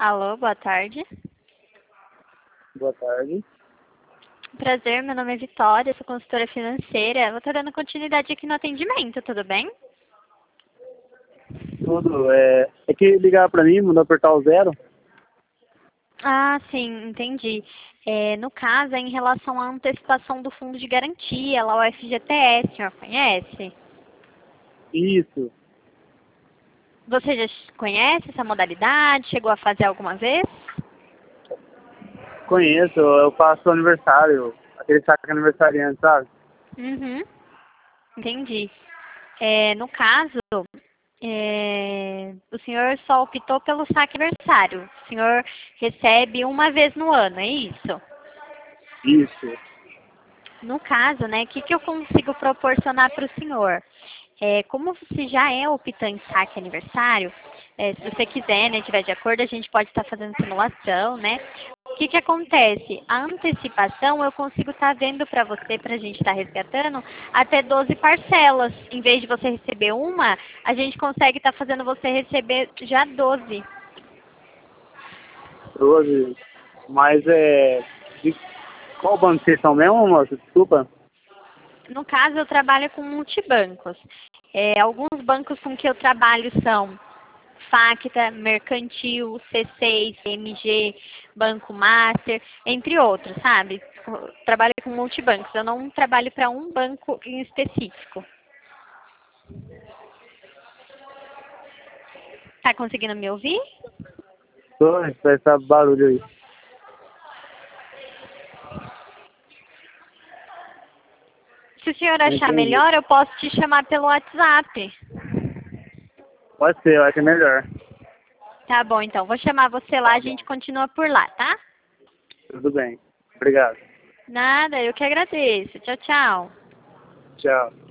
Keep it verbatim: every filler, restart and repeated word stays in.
Alô, boa tarde. Boa tarde. Prazer, meu nome é Vitória, sou consultora financeira. Vou estar dando continuidade aqui no atendimento, tudo bem? Tudo. É, é que ligar pra mim, mandou apertar o zero. Ah, sim, entendi. É, no caso, é em relação à antecipação do fundo de garantia, lá o F G T S, o senhor conhece? Isso. Você já conhece essa modalidade? Chegou a fazer alguma vez? Conheço, eu faço aniversário, aquele saco aniversariante, sabe? Uhum, entendi. É, no caso, é, o senhor só optou pelo saque aniversário. O senhor recebe uma vez no ano, é isso? Isso. No caso, né, o que, que eu consigo proporcionar para o senhor? É, como você já é optante saque aniversário, é, se você quiser, né, tiver de acordo, a gente pode estar fazendo simulação, né? O que, que acontece? A antecipação eu consigo estar vendo para você, para a gente estar resgatando, até doze parcelas. Em vez de você receber uma, a gente consegue estar fazendo você receber já doze. doze. Mas é. De qual banco vocês são mesmo, moço? Desculpa. No caso, eu trabalho com multibancos. É, alguns bancos com que eu trabalho são Facta, Mercantil, C seis, C M G, Banco Master, entre outros, sabe? Eu trabalho com multibancos, eu não trabalho para um banco em específico. Tá conseguindo me ouvir? Tô, esse barulho aí. Se o senhor Não achar entendi. melhor, eu posso te chamar pelo WhatsApp. Pode ser, eu acho melhor. Tá bom, então. Vou chamar você lá, Tá a gente bom. continua por lá, tá? Tudo bem. Obrigado. Nada, eu que agradeço. Tchau, tchau. Tchau.